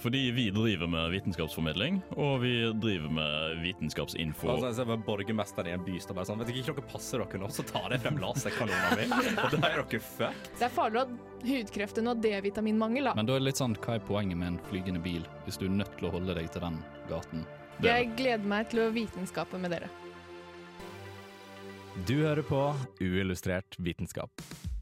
Fordi vi driver med vitenskapsformedling, og vi driver med vitenskapsinfo. Altså, jeg ser bare borgermesteren i en by står bare sånn, vet ikke dere passer dere nå, så tar jeg frem laserkanonen min, og da dere fucked. Det farlig å ha hudkreft enn å ha D-vitaminmangel, da. Men da det litt sånn, hva poenget med en flygende bil, hvis du nødt til å holde deg til den gaten? Jeg gleder meg til å vitenskape med dere. Du hører på Uillustrert vitenskap.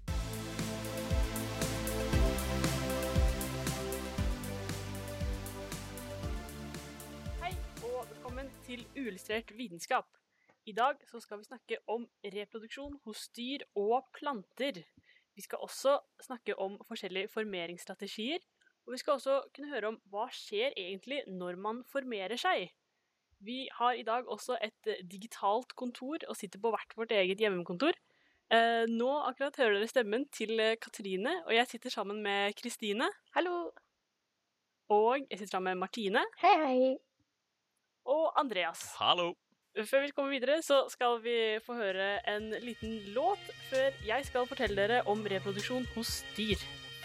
Til Uillustrert vitenskap. I dag så skal vi snakke om reproduksjon hos dyr og planter. Vi skal også snakke om forskjellige formeringsstrategier, og vi skal også kunne høre om hva skjer egentlig når man formerer seg. Vi har i dag også et digitalt kontor og sitter på hvert vårt eget hjemmekontor. Nå akkurat hører dere stemmen til Katrine, og jeg sitter sammen med Kristine. Hallo! Og jeg sitter sammen med Martine. Hei, hei! Og Andreas. Hallo! Før vi kommer videre, så skal vi få høre en liten låt før jeg skal fortelle dere om reproduksjon hos dyr.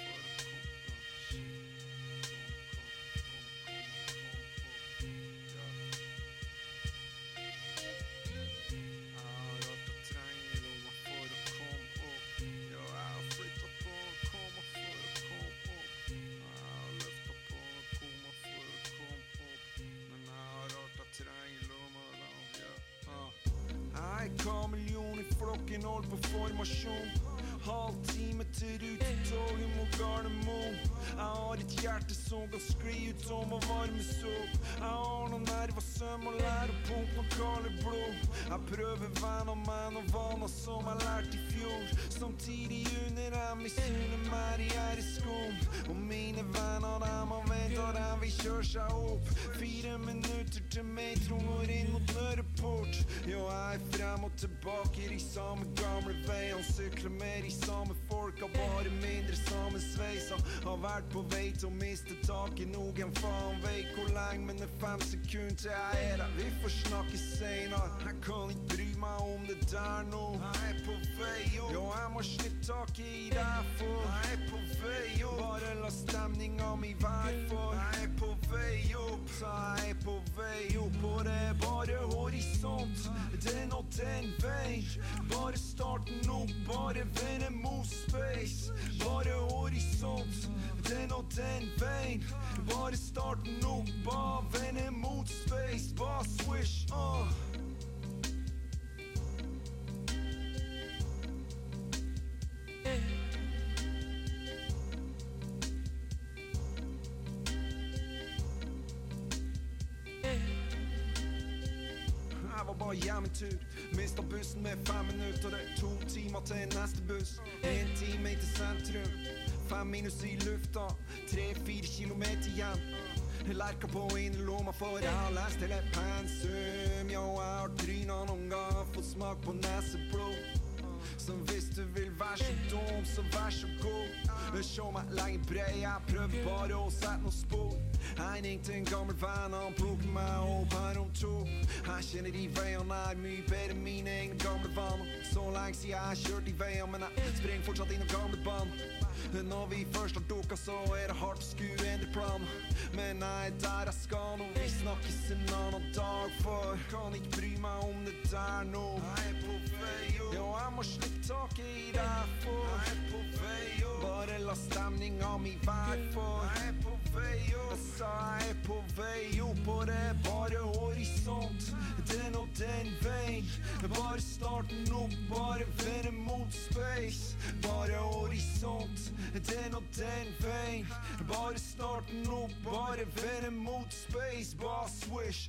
Kameleon i flokken holdt på formasjon. Halv time til rutetoget mot Gardermoen. Jeg har et hjerte som kan skli ut om å varmes opp. Jeg har noen nerver, søm og lær og pump noen kalde blod. Jeg prøver venn av meg noen vaner som jeg lærte i fjor. Samtidig under jeg misunner meg de her i skoen. Og mine venner, dem har ventet, dem vil kjøre seg opp. 4 minutter til metro går inn mot Nørreport. Jo, jeg frem og tilbake i samme gamle veiene. Sykler med de samme folka, bare mindre sammensveisa. Har vært på vei til å miste taket. Noen faen vet hvor lenge, men det 5 sekunder til jeg er der. Vi får snakke senere. Jeg kan ikke bry meg om det der nå. Jeg er på vei opp. Jo, jeg må slippe taket i deg for jeg er på vei opp. Bare la stemninga mi være for jeg er på vei opp. Så jeg er på vei opp, og det er bare horisont. Den og den vei. Bare starten opp, bare vende mot space. Bare horisont. Den og den veien. Bare starten opp, bare vende mot space. Bare swish, Jeg var bare hjemmetur. Mistet bussen med 5 minutter. Det 2 timer til neste buss. 1 time til sentrum. 5 minus i lufta. 3-4 kilometer igjen. Lærker på innerlomma for jeg har lest hele pensum. Jo, jeg har trynet noen ganger, fått smak på neseblod. Så hvis du vil være så dum, så vær så god. Se meg legge brei, jeg prøver bare å sette noen spor. Jeg ringte en gammel venn, han plukket meg opp her om 2. Jeg kjenner de veiene er mye bedre enn mine egne gamle vaner. Så lenge siden jeg har kjørt de veiene, men jeg springer fortsatt inn noen gamle baner. Når vi først har dukket, så er det hardt å skue endre planer. Men jeg er der jeg skal nå, vi snakkes en annen dag. For kan ikke bry meg om det der nå. Jeg er på vei opp. Jo, jeg må slippe taket i deg for jeg er på vei opp. Bare la stemninga mi være for jeg er på vei opp. Jeg sa jeg er på vei opp, og det er bare horisont. Den og den veien. Bare starten opp, bare vende mot space. Bare horisont. Den og den veien. Bare starten opp, bare vende mot space. Bare swish,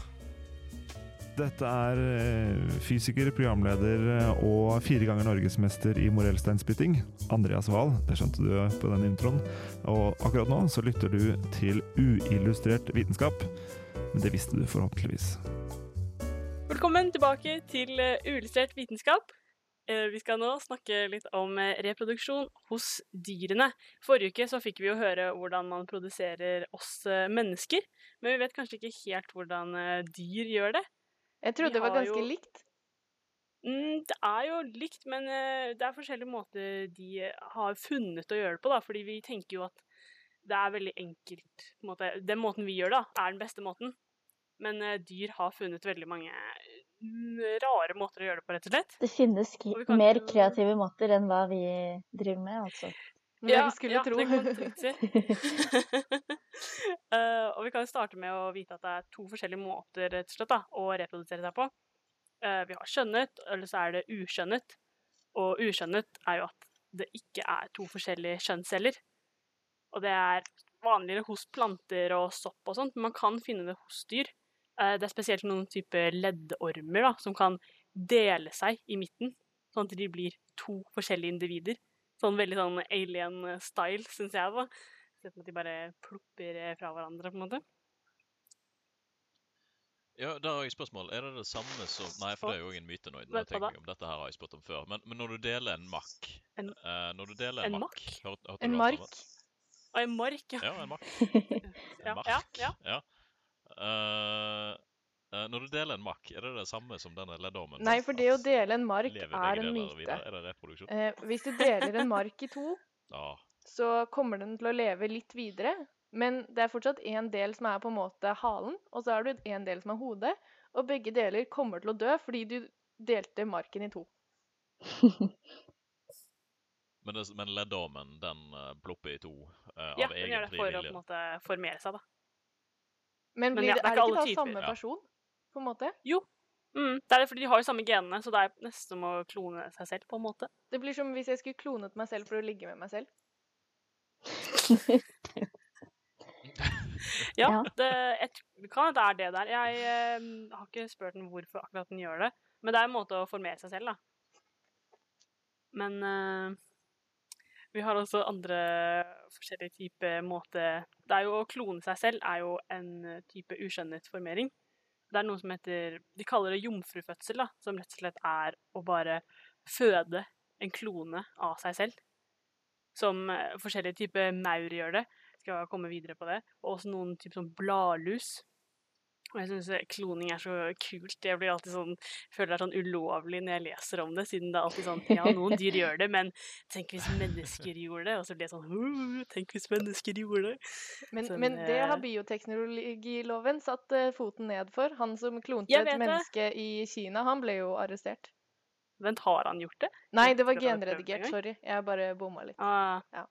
Dette er fysiker, programleder og 4 ganger norgesmester i morellsteinspytting, Andreas Wahl. Det skjønte du på den introen. Og akkurat nå så lytter du til Uillustrert vitenskap, men det visste du forhåpentligvis. Velkommen tilbake til Uillustrert vitenskap. Vi skal nå snakke litt om reproduksjon hos dyrene. Forrige uke så fikk vi jo høre hvordan man produserer oss mennesker, men vi vet kanskje ikke helt hvordan dyr gjør det. Jeg trodde det var ganske likt. Det er jo likt, men det er forskjellige måter de har funnet å gjøre det på, da, fordi vi tenker jo at det er veldig enkelt. På en måte. Den måten vi gjør det, er den beste måten. Men dyr har funnet veldig mange rare måter å gjøre det på, rett og slett. Det finnes mer kreative måter enn hva vi driver med, altså. Ja, vi skulle tro. Det kan man trygt si. Og vi kan starte med å vite at det er 2 forskjellige måter, rett og slett, da, å reprodusere seg på. Vi har skjønnet, eller så er det uskjønnet. Og uskjønnet er jo at det ikke er 2 forskjellige kjønnsceller. Og det er vanligere hos planter og sopp og sånt, men man kan finne det hos dyr. Det er spesielt noen typer leddormer da, som kan dele seg i midten, sånn at de blir 2 forskjellige individer. Sånn veldig sånn alien-style, synes jeg da. Sett med at de bare plopper fra hverandre, på en måte. Ja, da har jeg spørsmål. Er det samme som... Nei, for det er jo en myte nå. Jeg tenker om dette her har jeg spurt om før. Men når du deler en makk... Når du deler en makk... En mark? Og en mark, ja. Ja, en mark. En mark, ja. Når du deler en makk, er det samme som denne leddormen? Nei, for det å dele en mark er en myte. Er det reproduksjon? Hvis du deler en mark i 2, så kommer den til å leve litt videre. Men det er fortsatt en del som er på en måte halen, og så er det en del som er hodet. Og begge deler kommer til å dø fordi du delte marken i 2. Men leddormen, den plopper i 2 av egen frivillige? Ja, den gjør det for å på en måte formere seg da. Men er det ikke da samme person, på en måte? Jo, det er det fordi de har jo samme genene, så det er nesten som å klone seg selv, på en måte. Det blir som hvis jeg skulle klonet meg selv for å ligge med meg selv. Ja, det kan det er det der. Jeg har ikke spurt den hvorfor akkurat den gjør det, men det er en måte å formere seg selv, da. Men vi har også andre forskjellige typer måter. Det er jo å klone seg selv er jo en type uskjønnet formering. Det er noe som heter, de kaller det jomfrufødsel da, som rett og slett er å bare føde en klone av seg selv. Som forskjellige typer maur gjør det. Skal jeg komme videre på det. Og også noen typer som bladlus. Og jeg synes kloning er så kult. Jeg blir alltid sånn, føler det er sånn ulovlig når jeg leser om det, siden det er alltid sånn, ja, noen dyr gjør det, men tenk hvis mennesker gjorde det, og så blir jeg sånn, tenk hvis mennesker gjorde det. Men det har bioteknologiloven satt foten ned for. Han som klonte et menneske i Kina, han ble jo arrestert. Vent, har han gjort det? Nei, det var genredigert, sorry. Jeg bare bomma litt. Ja,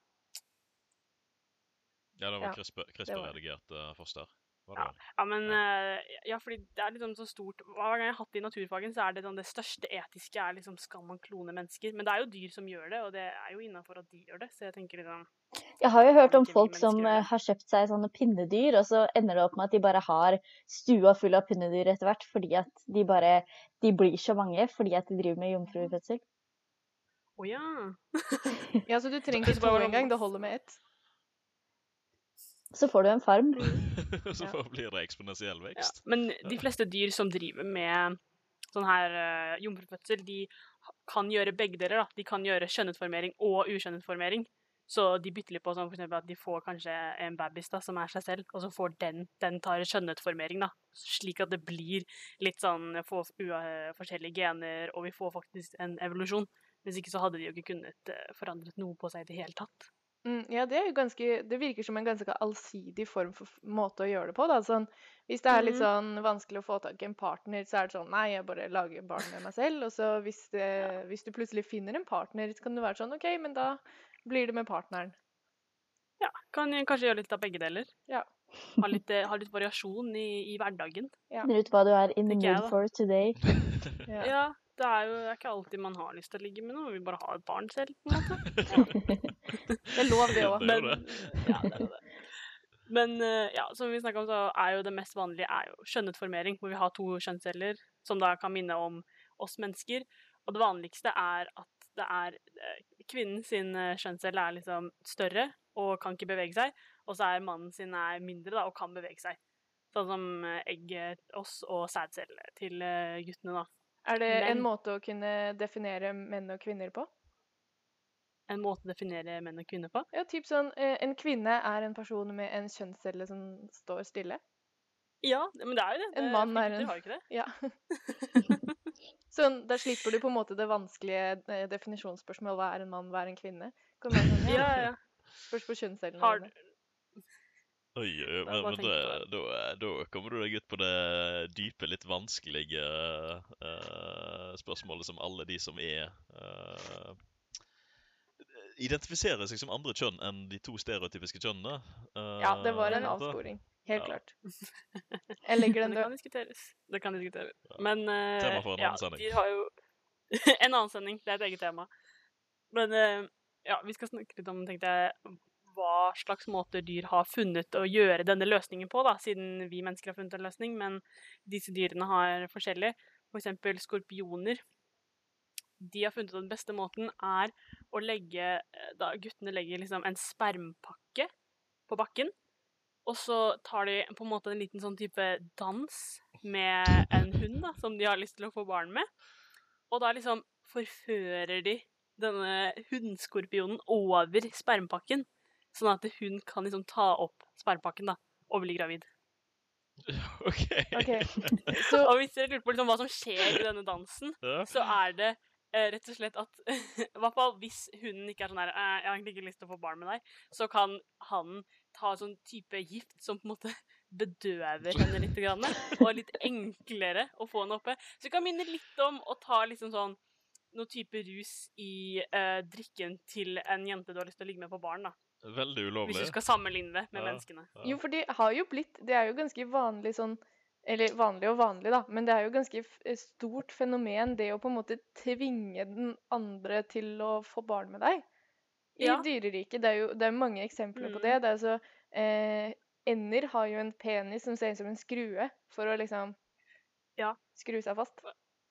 det var CRISPR-redigert foster. Ja, men fordi det er liksom så stort. Hver gang jeg har hatt det i naturfagen, så er det sånn, det største etiske er liksom, skal man klone mennesker? Men det er jo dyr som gjør det, og det er jo innenfor at de gjør det, så jeg tenker liksom... Jeg har jo hørt om folk som har kjøpt seg sånne pinnedyr, og så ender det opp med at de bare har stua full av pinnedyr etter hvert, fordi at de blir så mange, fordi at de driver med jomfrufødsel. Ja. Ja, så du trenger ikke 2 en gang, det holder med 1. Så får du en farm. Så blir det eksponentiell vekst. Ja. Men de fleste dyr som driver med sånn her jomfrufødsel, de kan gjøre begge deler da. De kan gjøre skjønnetformering og uskjønnet formering. Så de bytter litt på sånn for eksempel at de får kanskje en babys da, som er seg selv, og så får den tar skjønnetformering da. Slik at det blir litt sånn, får forskjellige gener, og vi får faktisk en evolusjon. Hvis ikke så hadde de jo ikke kunnet forandret noe på seg i det hele tatt. Ja, det er jo det virker som en ganske allsidig form for måte å gjøre det på da. Sånn, hvis det er litt sånn vanskelig å få tak i en partner, så er det sånn, nei, jeg bare lager barn med meg selv. Og så hvis du plutselig finner en partner, så kan det være sånn, ok, men da blir det med partneren. Ja, kan kanskje gjøre litt av begge deler. Ja. Ha litt variasjon i hverdagen. Ja. Finner ut hva du er in the mood for today. Ja, det er jo ikke alltid man har lyst til å ligge med noe, vi bare har et barn selv, på en måte. Det er lov det også. Ja, det er det. Men ja, som vi snakket om, så er jo det mest vanlige er jo skjønnetformering, hvor vi har 2 kjønnsceller, som da kan minne om oss mennesker. Og det vanligste er at det er kvinnen sin kjønnscelle er liksom større, og kan ikke bevege seg, og så er mannen sin er mindre da, og kan bevege seg. Sånn som egg, oss og sædceller til guttene da. Er det en måte å kunne definere menn og kvinner på? En måte å definere menn og kvinner på? Ja, typ sånn, en kvinne er en person med en kjønnscelle som står stille. Ja, men det er jo det. En mann er en... Har ikke det? Ja. Sånn, der slipper du på en måte det vanskelige definisjonsspørsmålet, hva er en mann, hva er en kvinne? Ja. Spørs på kjønnscellene. Oi, men da kommer du deg ut på det dype, litt vanskelige spørsmålet som alle de som identifiserer seg som andre kjønn enn de to stereotypiske kjønnene. Ja, det var en avsporing. Helt klart. Jeg legger den død. Det kan diskuteres. Men tema for en annen sending. De har jo en annen sending, det er et eget tema. Men vi skal snakke litt om, tenkte jeg, hva slags måter dyr har funnet å gjøre denne løsningen på, da, siden vi mennesker har funnet en løsning, men disse dyrene har forskjellige. For eksempel skorpioner. De har funnet at den beste måten er å da guttene legger liksom en spermpakke på bakken, og så tar de på en måte en liten sånn type dans med en hund da, som de har lyst til å få barn med. Og da liksom forfører de denne hundskorpionen over spermpakken, sånn at hun kan liksom ta opp spermpakken da, og bli gravid. Ok. Så, og hvis dere lurer på liksom hva som skjer i denne dansen, så er det rett og slett at, i hvert fall hvis hunden ikke er sånn her, jeg har egentlig ikke lyst til å få barn med deg, så kan han ta sånn type gift som på en måte bedøver henne litt grann, og litt enklere å få henne oppe. Så det kan minne litt om å ta liksom sånn noe type rus i drikken til en jente du har lyst til å ligge med på barn da. Veldig ulovlig. Hvis du skal sammenligne det med menneskene. Jo, for det er jo ganske vanlig sånn, eller vanlig og vanlig da, men det er jo ganske stort fenomen det å på en måte tvinge den andre til å få barn med deg. I dyreriket, det er mange eksempler på det. Det er så, ender har jo en penis som ser ut som en skrue, for å liksom skru seg fast.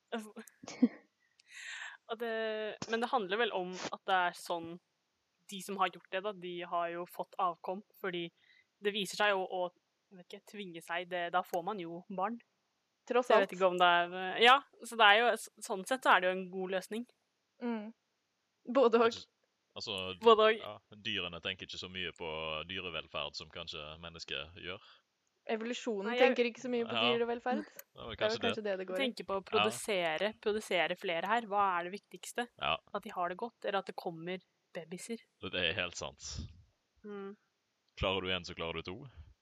Men det handler vel om at det er sånn, de som har gjort det da, de har jo fått avkom, fordi det viser seg jo å tvinge seg, da får man jo barn. Tross alt. Jeg vet ikke om det er, så det er jo, sånn sett så er det jo en god løsning. Både og. Altså, dyrene tenker ikke så mye på dyrevelferd som kanskje mennesket gjør. Evolusjonen tenker ikke så mye på dyrevelferd. Det er kanskje det går i. Tenker på å produsere flere her. Hva er det viktigste? At de har det godt, eller at det kommer babyer? Det er helt sant. Klarer du en, så klarer du to.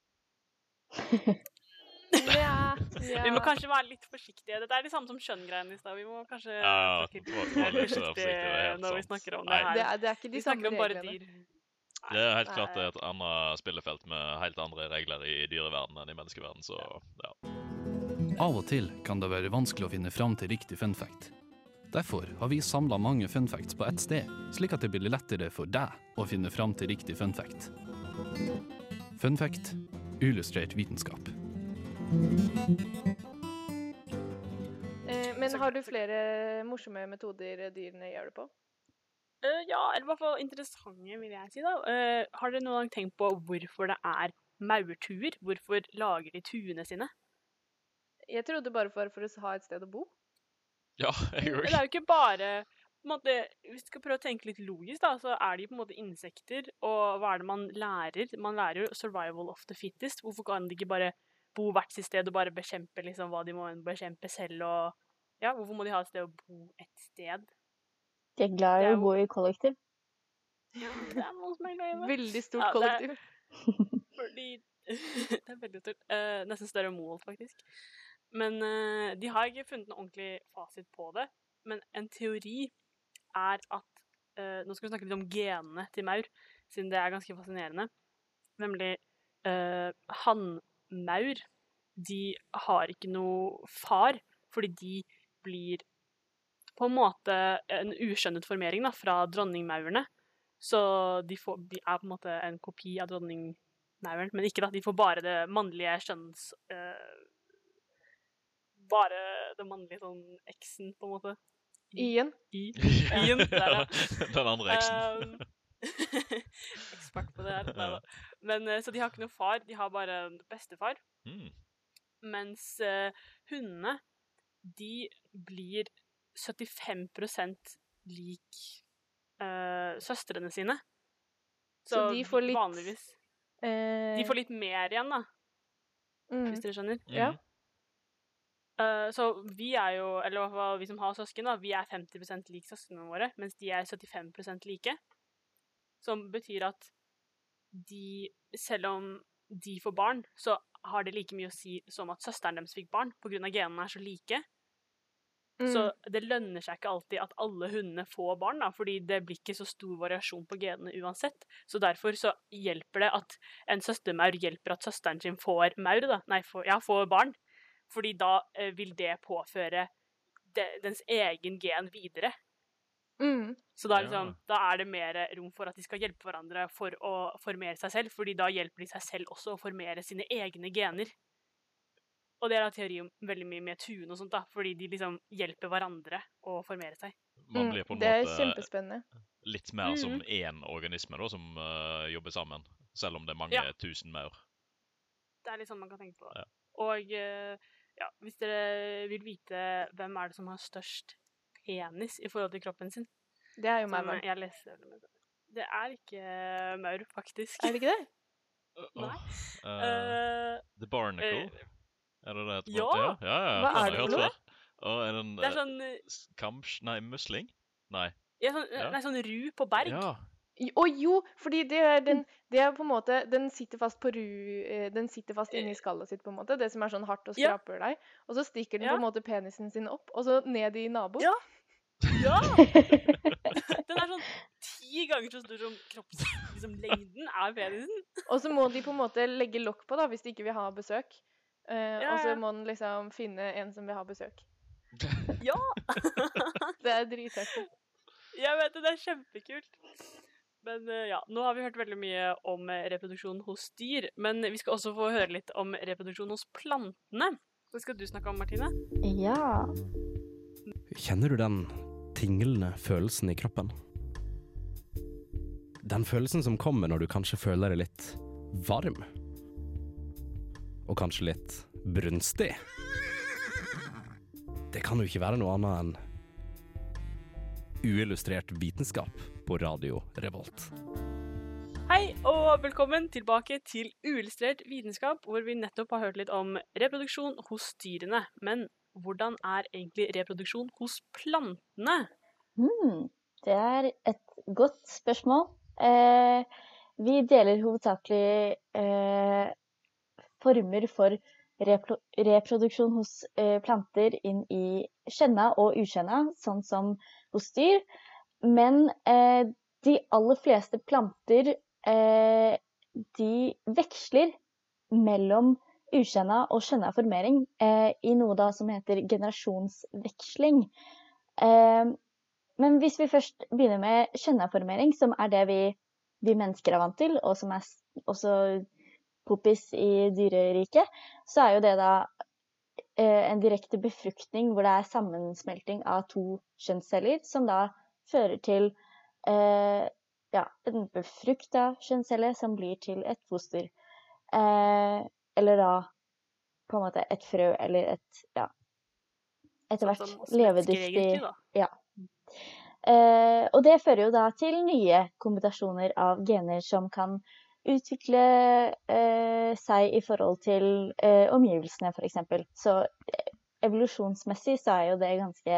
Vi må kanskje være litt forsiktige. Dette er det samme som skjønngreiene i sted. Vi må kanskje være forsiktige når vi snakker om det her. Det er ikke de samme reglene. Det er helt klart et annet spillefelt med helt andre regler i dyreverden enn i menneskeverden, så Av og til kan det være vanskelig å finne fram til riktig fun fact. Derfor har vi samlet mange fun facts på ett sted, slik at det blir lettere for deg å finne fram til riktig fun fact. Fun fact, illustrert vitenskap. Men har du flere morsomme metoder dyrene gjør det på? Eller i hvert fall interessante, vil jeg si da. Har dere noen gang tenkt på hvorfor det er maurtuer? Hvorfor lager de tuene sine? Jeg trodde bare for å ha et sted å bo. Ja, jeg Det er jo ikke bare, på en måte, hvis vi skal prøve å tenke litt logisk da, så er de på en måte insekter, og hva er det man lærer? Man lærer jo survival of the fittest. Hvorfor kan de ikke bare bo hvert sitt sted og bare bekjempe liksom hva de må bekjempe selv, og hvorfor må de ha et sted å bo et sted? De er glad i å bo i kollektiv. Ja, det er noe som er glad i det. Veldig stort kollektiv. Fordi, det er veldig stort. Nesten større mål, faktisk. Men de har ikke funnet en ordentlig fasit på det. Men en teori er at, nå skal vi snakke litt om genene til maur, siden det er ganske fascinerende. Nemlig, hannmaur, de har ikke noe far, fordi de blir på en måte en uskjønnet formering da, fra dronningmaurene. Så de er på en måte en kopi av dronningmauren, men ikke da, de får bare det mannlige bare det mannlige sånn X-en på en måte. I-en. I-en, der da. Den andre X-en. Ekspert på det her. Men så de har ikke noe far, de har bare en bestefar. Mens hundene, de blir 75% lik søstrene sine. Så de får litt vanligvis de får litt mer igjen da, hvis dere skjønner. Ja. Så vi er jo, eller i hvert fall vi som har søsken da, vi er 50% lik søskene våre, mens de er 75% like. Som betyr at de, selv om de får barn, så har det like mye å si som at søsteren deres fikk barn, på grunn av genene så like. Så det lønner seg ikke alltid at alle hundene får barn, da, fordi det blir ikke så stor variasjon på genene uansett. Så derfor så hjelper det at en søstermaur hjelper at søsteren sin får maur, da. Får barn. Fordi da vil det påføre dens egen gen videre. Så da, da er det mer rom for at de skal hjelpe hverandre for å formere seg selv, fordi da hjelper de seg selv også å formere sine egne gener. Og det er teori om veldig mye med tuen og sånt da, fordi de liksom hjelper hverandre å formere seg. Man blir på en det er måte kjempespennende. Litt mer som en organisme da, som jobber sammen, selv om det er mange tusen maur. Det er litt sånn man kan tenke på. Ja. Og hvis dere vil vite hvem er det som har størst penis i forhold til kroppen sin. Det er jo maur. Jeg leser det er ikke maur, faktisk. Er det ikke det? Nei. The Barnacle. Er det det jeg tror? Ja! Hva er det for noe? Det er sånn... musling? Nei. Sånn ru på berg. Ja. Jo, fordi det er på en måte, den sitter fast inni skallet sitt på en måte, det som er sånn hardt og skraper deg, og så stikker den på en måte penisen sin opp, og så ned i nabo. Ja! Den er sånn 10 ganger så stor som kroppslengden er penisen. Og så må de på en måte legge lokk på da, hvis de ikke vil ha besøk. Og så må den liksom finne en som vil ha besøk. Ja! Det er drithørt. Jeg vet det er kjempekult. Men nå har vi hørt veldig mye om reproduksjon hos dyr, men vi skal også få høre litt om reproduksjon hos plantene. Hva skal du snakke om, Martine? Ja. Kjenner du den tinglende følelsen i kroppen? Den følelsen som kommer når du kanskje føler deg litt varm. Og kanskje litt brunstig. Det kan jo ikke være noe annet enn uillustrert vitenskap på Radio Revolt. Hei og velkommen tilbake til Uillustrert vitenskap, hvor vi nettopp har hørt litt om reproduksjon hos dyrene. Men hvordan er egentlig reproduksjon hos plantene? Det er et godt spørsmål. Vi deler hovedsakelig former for reproduksjon hos planter inn i skjenna og uskjenna, sånn som hos dyr. Men de aller fleste planter, de veksler mellom uskjenna og skjenna formering i noe da som heter generasjonsveksling. Men hvis vi først begynner med skjenna formering, som er det vi mennesker er vant til, og som er også poppis i dyreriket, så er jo det da en direkte befruktning hvor det er sammensmelting av 2 kjønnsceller, som da fører til en befrukta kjønnscelle som blir til et foster. Eller da på en måte et frø, eller etter hvert levedyktig. Ja. Og det fører jo da til nye kombinasjoner av gener som kan utvikle seg i forhold til omgivelsene, for eksempel. Så evolusjonsmessig så er jo det ganske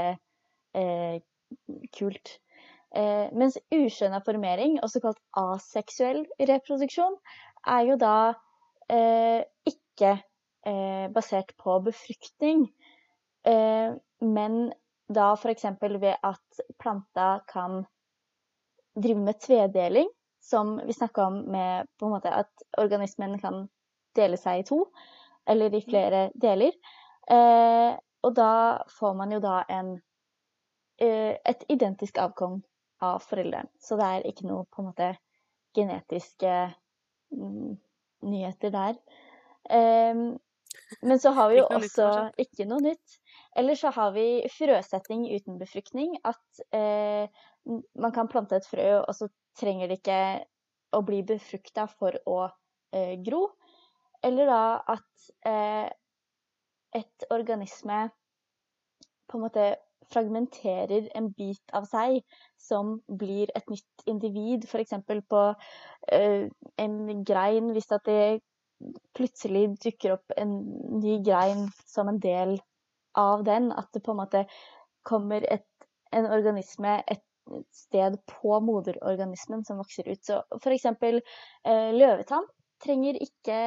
kult. Mens uskjønna formering, også kalt aseksuell reproduksjon, er jo da ikke basert på befruktning, men da for eksempel ved at planta kan drive med tvedeling, som vi snakket om med på en måte at organismen kan dele seg i 2, eller i flere deler. Og da får man jo da et identisk avkom av foreldren. Så det er ikke noe på en måte genetiske nyheter der. Men så har vi jo også ikke noe nytt. Eller så har vi frøsetting uten befruktning, at man kan plante et frø, og så trenger det ikke å bli befruktet for å gro. Eller da at et organisme på en måte fragmenterer en bit av seg som blir et nytt individ, for eksempel på en grein, hvis at det plutselig dukker opp en ny grein som en del av den, at det på en måte kommer en organisme et sted på moderorganismen som vokser ut. Så for eksempel løvetann trenger ikke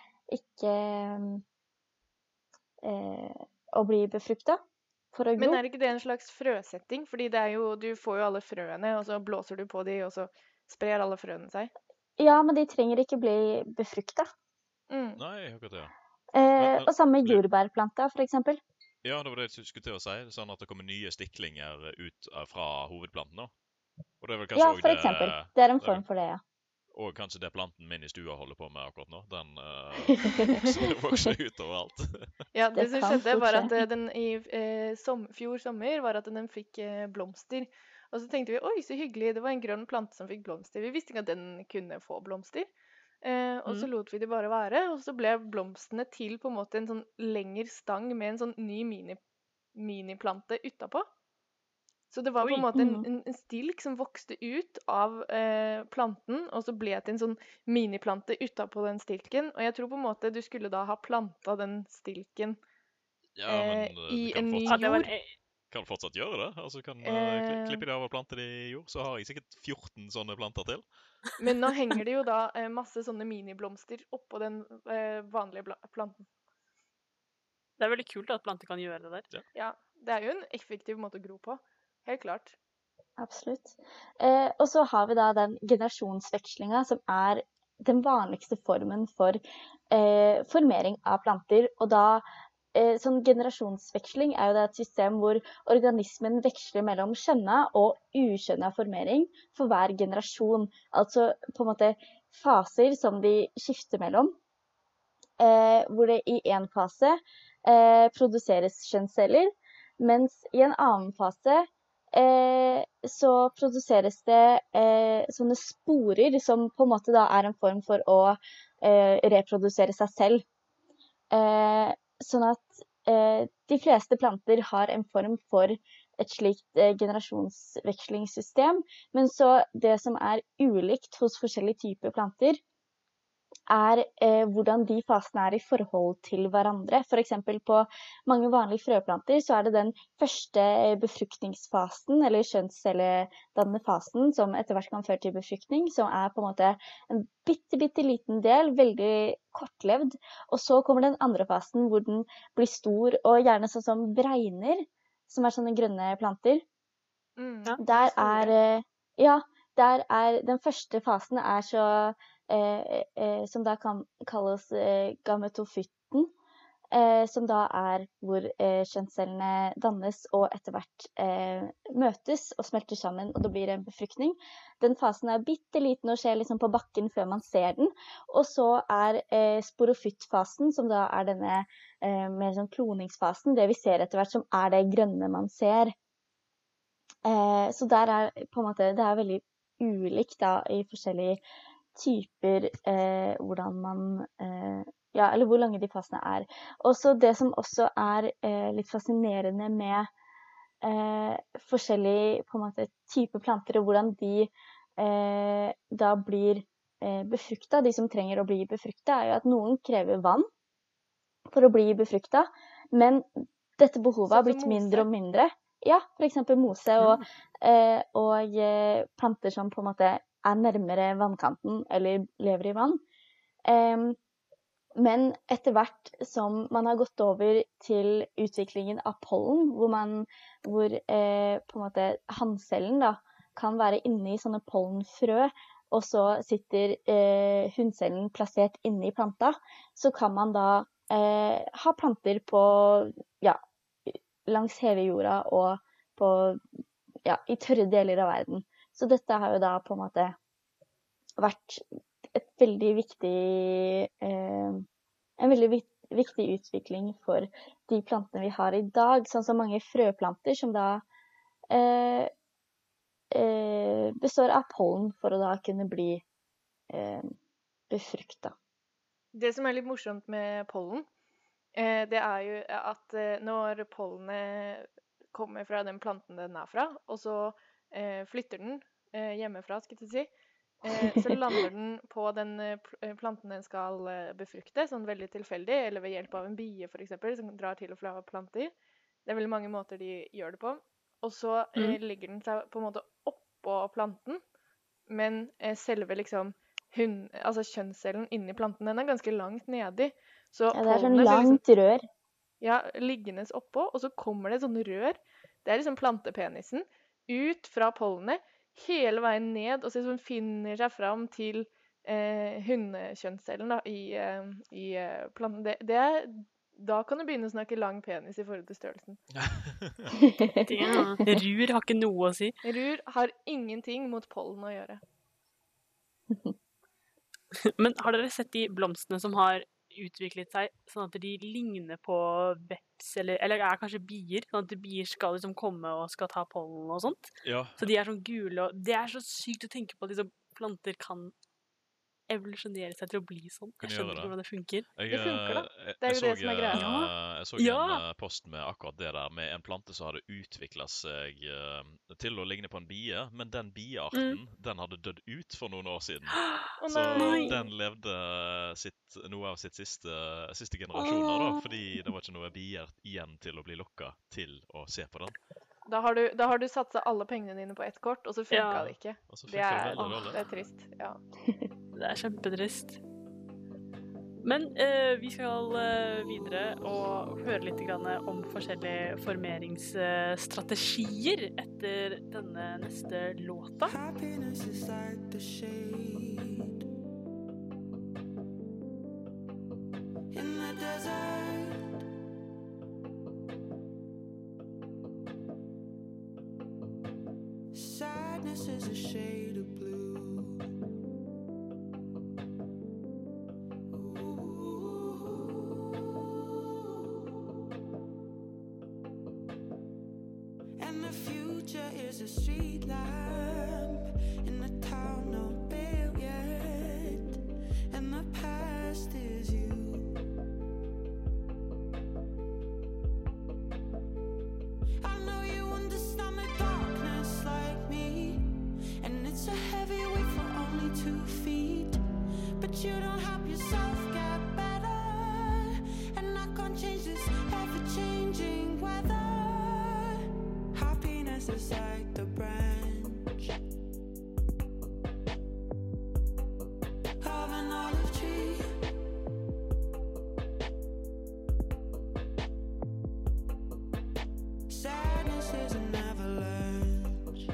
å bli befruktet for å gro. Men er ikke det en slags frøsetting? Fordi det jo, du får jo alle frøene, og så blåser du på de, og så sprer alle frøene seg. Ja, men de trenger ikke bli befruktet. Nei, akkurat det. Og sammen med jordbærplanter, for eksempel. Ja, det var det jeg skulle til å si. Sånn at det kommer nye stiklinger ut fra hovedplanten, da. Og det vel kanskje ja, for eksempel. Det en form for det, ja. Og kanskje det planten min I stua holder på med akkurat nå. Den vokser ut overalt. Ja, det som skjedde var at den I fjor sommer var at den fikk blomster. Og så tenkte vi, oi, så hyggelig, det var en grønn plante som fikk blomster. Vi visste ikke at den kunne få blomster. Og så lot vi det bare være, og så ble blomstene til på en måte en sånn lengre stang med en sånn ny miniplante utenpå. Så det var på en måte en stilk som vokste ut av planten, og så ble det en sånn miniplante utenpå den stilken. Og jeg tror på en måte du skulle da ha plantet den stilken I en ny jord. Kan fortsatt gjøre det. Altså kan klippe de av og plante de I jord, så har jeg sikkert 14 sånne planter til. Men nå henger det jo da masse sånne miniblomster oppå den vanlige planten. Det veldig kult at planter kan gjøre det der. Ja, det jo en effektiv måte å gro på. Helt klart. Absolutt. Og så har vi da den generasjonsvekslingen som den vanligste formen for formering av planter, og da sånn generasjonsveksling jo det et system hvor organismen veksler mellom skjønnet og ukjønnet formering for hver generasjon. Altså på en måte faser som de skifter mellom, hvor det I en fase produseres kjønnsceller, mens I en annen fase så produseres det sånne sporer som på en måte da en form for å reprodusere seg selv. Sånn at de fleste planter har en form for et slikt generasjonsvekslingssystem, men så det som ulikt hos forskjellige typer planter hvordan de fasene I forhold til hverandre. For eksempel på mange vanlige frøplanter så det den første befruktningsfasen, eller kjønnscelledannende fasen, som etter hvert kan føre til befruktning, som på en måte en bitte liten del, veldig kortlevd. Og så kommer den andre fasen hvor den blir stor, og gjerne sånn som bregner, som sånne grønne planter. Der der den første fasen så som da kan kalles gametofytten, som da hvor kjønnscellene dannes og etter hvert møtes og smelter sammen, og det blir en befruktning. Den fasen bitte liten og skjer liksom på bakken før man ser den, og så sporofyttfasen, som da denne mer sånn kloningsfasen, det vi ser etter hvert, som det grønne man ser. Så der på en måte, det veldig ulikt da I forskjellige typer hvordan man eller hvor lange de fasene Og så det som også litt fascinerende med forskjellige på en måte typer planter og hvordan de da blir befruktet, de som trenger å bli befruktet jo at noen krever vann for å bli befruktet, men dette behovet har blitt mindre og mindre. Ja, for eksempel mose og planter som på en måte nærmere vannkanten eller lever I vann. Men etter hvert som man har gått over til utviklingen av pollen, hvor på en måte hanncellen da, kan være inne I sånne pollenfrø, og så sitter hunncellen plassert inne I planta, så kan man da ha planter på, langs hele jorda og på, I tørre deler av verden. Så dette har jo da på en måte vært et veldig viktig, en veldig viktig utvikling for de plantene vi har I dag, sånn som mange frøplanter som da består av pollen for å da kunne bli befruktet. Det som litt morsomt med pollen, det jo at når pollenet kommer fra den planten den fra, og så flytter den hjemmefra, skal jeg si, så lander den på den planten den skal befrukte, sånn veldig tilfeldig, eller ved hjelp av en bie for eksempel, som drar til og fra planter. Det veldig mange måter de gjør det på. Og så legger den seg på en måte oppå planten, men selve liksom altså kjønnscellen inni planten, den ganske langt nedi. Så ja, det sånn pollenet blir langt rør. Ja, liggende oppå, og så kommer det sånn rør. Det liksom plantepenisen ut fra pollenet, hele veien ned, og så liksom finner seg fram til hundekjønnscellen da, i planten. Da kan du begynne å snakke lang penis i forhold til størrelsen. Rur har ikke noe å si. Rur har ingenting mot pollen å gjøre. Men har dere sett de blomstene som har utviklet seg sånn at de ligner på veps, eller kanskje bier, sånn at bier skal liksom komme og skal ta pollen og sånt? Ja. Så de sånn gule, og det så sykt å tenke på at liksom planter kan evolusjonere seg til å bli sånn. Jeg skjønner ikke hvordan det funker. Det funker da. Det jo det som greia. Jeg så en post med akkurat det der, med en plante som hadde utviklet seg til å ligne på en bie, men den biearten, den hadde dødd ut for noen år siden. Så den levde noe av sitt siste generasjoner da, fordi det var ikke noe bier igjen til å bli lokket til å se på den. Da har du satset alle pengene dine på ett kort, og så funket det ikke. Det er trist, ja. Det kjempetrist. Men vi skal videre og høre litt grann om forskjellige formeringsstrategier etter denne neste låta. Happiness is like the shade in the desert. Sadness is a shade of blue. And the future is a street lamp in a town not built yet. And the past is you. I know you understand the darkness like me, and it's a heavy weight for only 2 feet. But you don't help yourself get better, and I can't change this ever-changing weather. Happiness is like the branch of an olive tree. Sadness is an avalanche.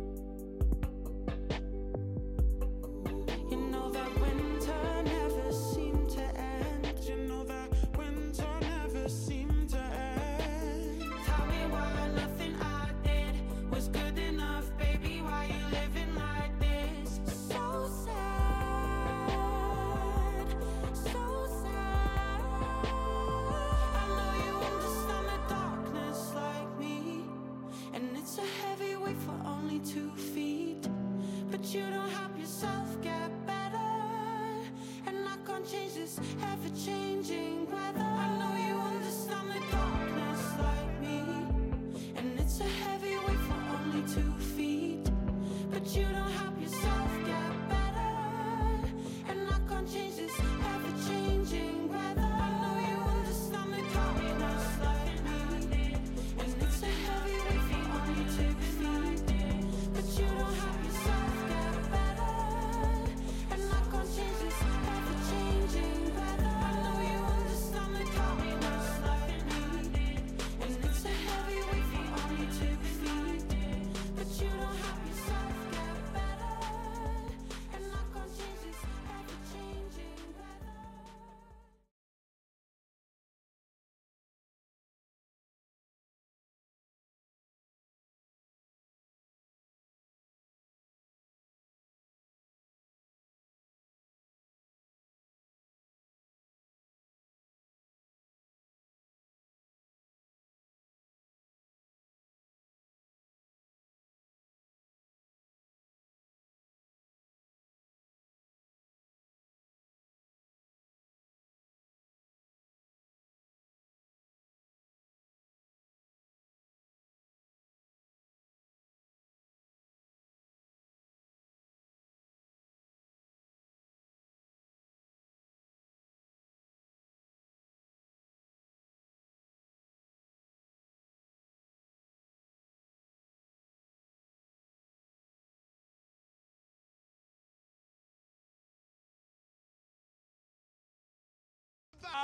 You know that winter never seemed to end. You know that winter never seemed to end. Tell me why nothing I did was good enough, baby. Why you living like this? So sad, so sad. I know you understand the darkness like me, and it's a heavy weight for only 2 feet. But you don't help yourself get better, and I can't change this ever-changing weather. I know you understand the darkness like me, and it's a heavy weight for only 2 feet. But you don't help yourself get better, and I can't change this ever-changing weather. I know you understand the darkness like me, and it's a heavy weight for only 2 feet. But you don't help yourself get better, and I can't change this ever-changing weather. I know you understand.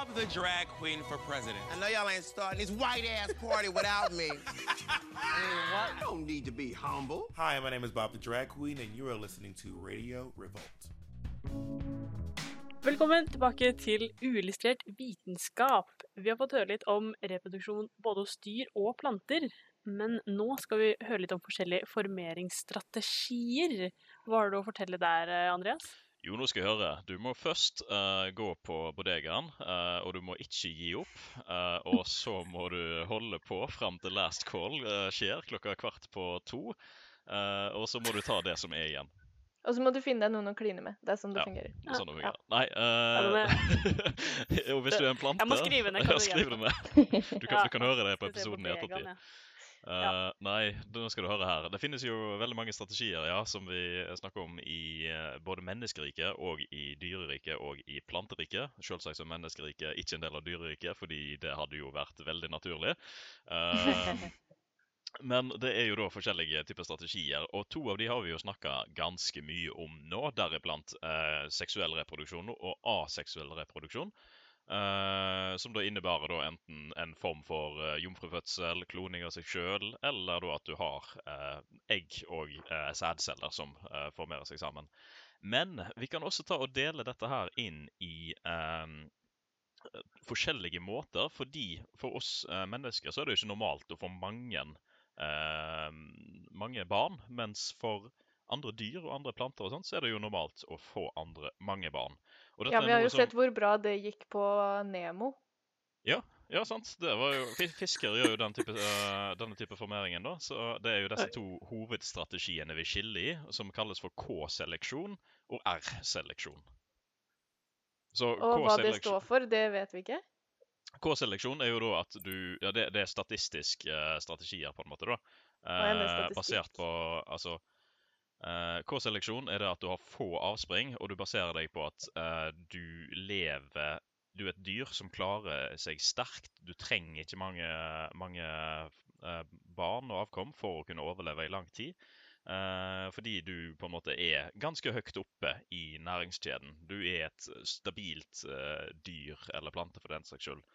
Bob the drag queen for president. I know y'all ain't starting this white-ass party without me. I don't need to be humble. Hi, my name is Bob the drag queen, and you are listening to Radio Revolt. Velkommen tilbake til uillustrert vitenskap. Vi har fått høre litt om reproduksjon både hos dyr og planter, men nå skal vi høre litt om forskjellige formeringsstrategier. Hva har du å fortelle der, Andreas? Jo, nå skal jeg høre. Du må først gå på bodegaen, og du må ikke gi opp. Og så må du holde på frem til last call skjer 1:15. Og så må du ta det som er igjen. Og så må du finne deg noen å kline med. Det sånn det fungerer. Sånn det fungerer. Nei, og hvis du er en plante... Jeg må skrive ned. Skriv det ned. Du kan høre det på episoden i ettertid. Nei, nå skal du høre her. Det finnes jo veldig mange strategier, som vi snakker om i både menneskeriket og i dyreriket og i planteriket. Selvsagt som menneskeriket ikke en del av dyreriket, fordi det hadde jo vært veldig naturlig. Men det er jo da forskjellige typer strategier, og to av de har vi jo snakket ganske mye om nå, deriblant seksuell reproduksjon og aseksuell reproduksjon, som da innebærer da enten en form for jomfrufødsel, kloning av seg selv, eller da at du har egg og sædceller som formerer seg sammen. Men vi kan også ta og dele dette her inn i forskjellige måter, fordi for oss mennesker så er det jo ikke normalt å få mange barn, mens for andre dyr og andre planter og sånt, så er det jo normalt å få mange barn. Og vi har jo sett hvor bra det gikk på Nemo. Ja, sant. Det var jo, fisker gjør jo denne type formeringen da, så det er jo disse to hovedstrategiene vi skiller i, som kalles for K-seleksjon og R-seleksjon. Og hva det står for, det vet vi ikke. K-seleksjon er jo da at det er statistiske strategier på en måte da. Basert på, K-seleksjon er det at du har få avspring, og du baserer deg på at du er et dyr som klarer seg sterkt. Du trenger ikke mange barn og avkom for å kunne overleve i lang tid. Fordi du på en måte er ganske høyt oppe i næringskjeden. Du er et stabilt dyr eller plante for den saks skyld.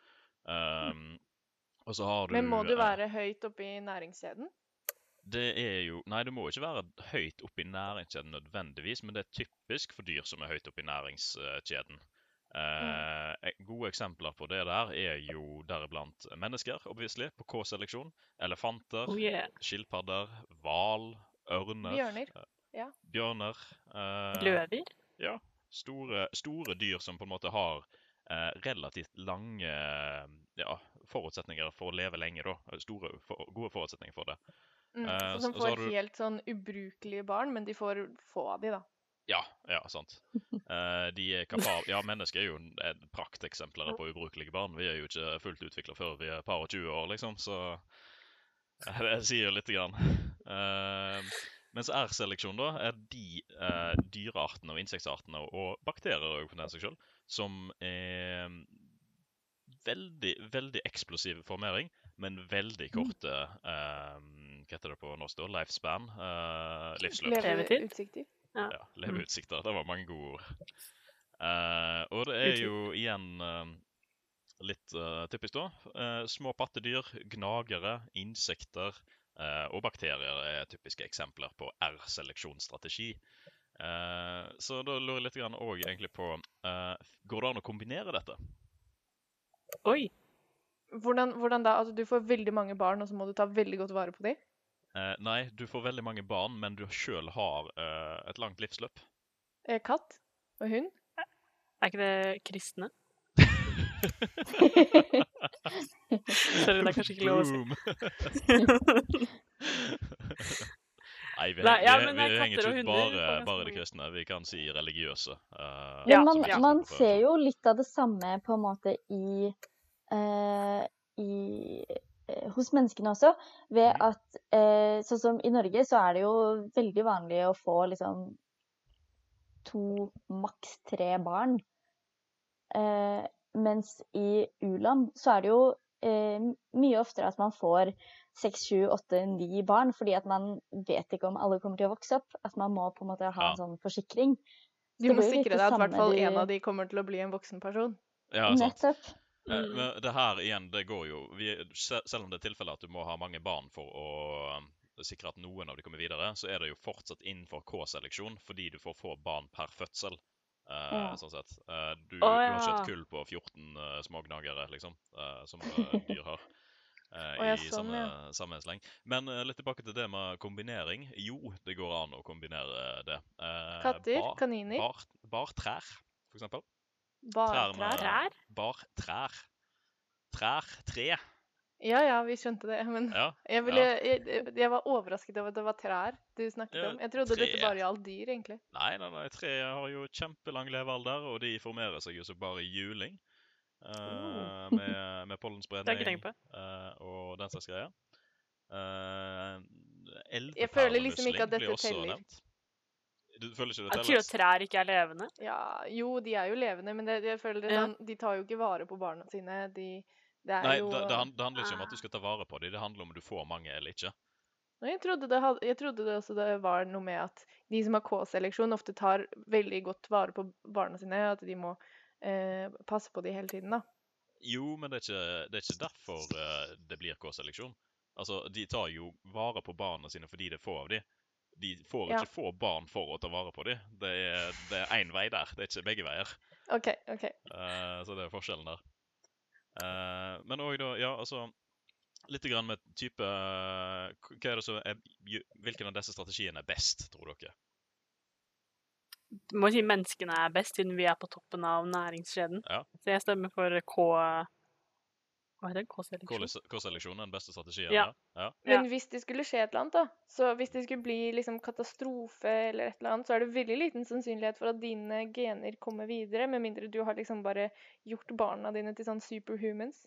Og så har du... Men må du være høyt oppe i næringskjeden? Det er jo... Nei, du må ikke være høyt oppe i næringskjeden nødvendigvis, men det er typisk for dyr som er høyt oppe i næringskjeden. Gode eksempler på det der er jo deriblant mennesker, obviously, på K-seleksjon. Elefanter, skilpadder, hval, ørner, bjørner, løver. Ja, store dyr som på en måte har relativt lange forutsetninger for å leve lenge da. Gode forutsetninger for det. Som får helt sånn ubrukelige barn, men de får få av de da. Ja, sant. De er kapable. Ja, mennesker er jo prakteksemplere på ubrukelige barn. Vi er jo ikke fullt utviklet før vi er par og 20 år, liksom, så det sier jo litt grann. Mens R-seleksjon da er de dyreartene og insektsartene og bakterier for den seg selv, som er veldig, veldig eksplosiv formering, men veldig korte, hva heter det på norsk da? Lifespan, livsløp. Leveutsikter. Ja, leveutsikter, det var mange gode ord. Og det er jo igjen litt typisk da. Små pattedyr, gnagere, insekter og bakterier er typiske eksempler på R-seleksjonsstrategi. Så da lurer jeg litt grann også egentlig på, går det an å kombinere dette? Oi! Hvordan da? Altså, du får veldig mange barn, og så må du ta veldig godt vare på dem? Nei, du får veldig mange barn, men du selv har et langt livsløp. Katt og hund? Er ikke det kristne? Sorry, det er kanskje ikke lov å si. Nei, vi henger ikke ut bare de kristne. Vi kan si religiøse. Man ser jo litt av det samme på en måte hos menneskene også, ved at sånn som i Norge så er det jo veldig vanlig å få liksom 2, maks 3 barn. Mens i u-land så er det jo mye oftere at man får 6, 7, 8, 9 barn, fordi at man vet ikke om alle kommer til å vokse opp, at man må på en måte ha en sånn forsikring. Du må sikre deg at i hvert fall en av de kommer til å bli en voksen person. Ja, sant. Men det her igjen, det går jo selv om det tilfellet at du må ha mange barn for å sikre at noen av de kommer videre, så det jo fortsatt innenfor K-seleksjon, fordi du får få barn per fødsel. Sånn sett. Du har ikke et kull på 14 smågnagere, liksom, som dyr har. I samme sleng. Men litt tilbake til det med kombinering. Jo, det går an å kombinere det. Katter, kaniner. Bartrær, for eksempel. Bartrær? Bartrær. Tre. Ja, vi skjønte det, men jeg var overrasket over at det var trær du snakket om. Jeg trodde dette bare gjaldt dyr, egentlig. Nei, tre har jo kjempelang levealder, og de formerer seg jo så bare i juling. Med pollenspredning og den slags greier. Jeg føler liksom ikke at dette teller. Du føler ikke det teller? Jeg tror at trær ikke levende. Ja, jo, de jo levende, men jeg føler de tar jo ikke vare på barna sine. Det handler ikke om at du skal ta vare på dem, det handler om du får mange eller ikke. Jeg trodde det også var noe med at de som har K-seleksjon ofte tar veldig godt vare på barna sine, at de må passe på dem hele tiden, da. Jo, men det er ikke derfor det blir K-seleksjon. Altså, de tar jo vare på barna sine fordi det er få av dem. De får ikke få barn for å ta vare på dem. Det er en vei der, det er ikke begge veier. Ok. Så det er forskjellen der. Men også da, altså, litt grann med type, hva det så hvilken av disse strategiene best, tror dere? Du må si menneskene best, siden vi på toppen av næringskjeden. Ja. Så jeg stemmer for Hva heter det? K-seleksjon? K-seleksjon den beste strategien. Ja. Men hvis det skulle skje et eller annet, da, så hvis det skulle bli liksom katastrofe eller et eller annet, så det veldig liten sannsynlighet for at dine gener kommer videre, med mindre du har liksom bare gjort barna dine til sånn superhumans.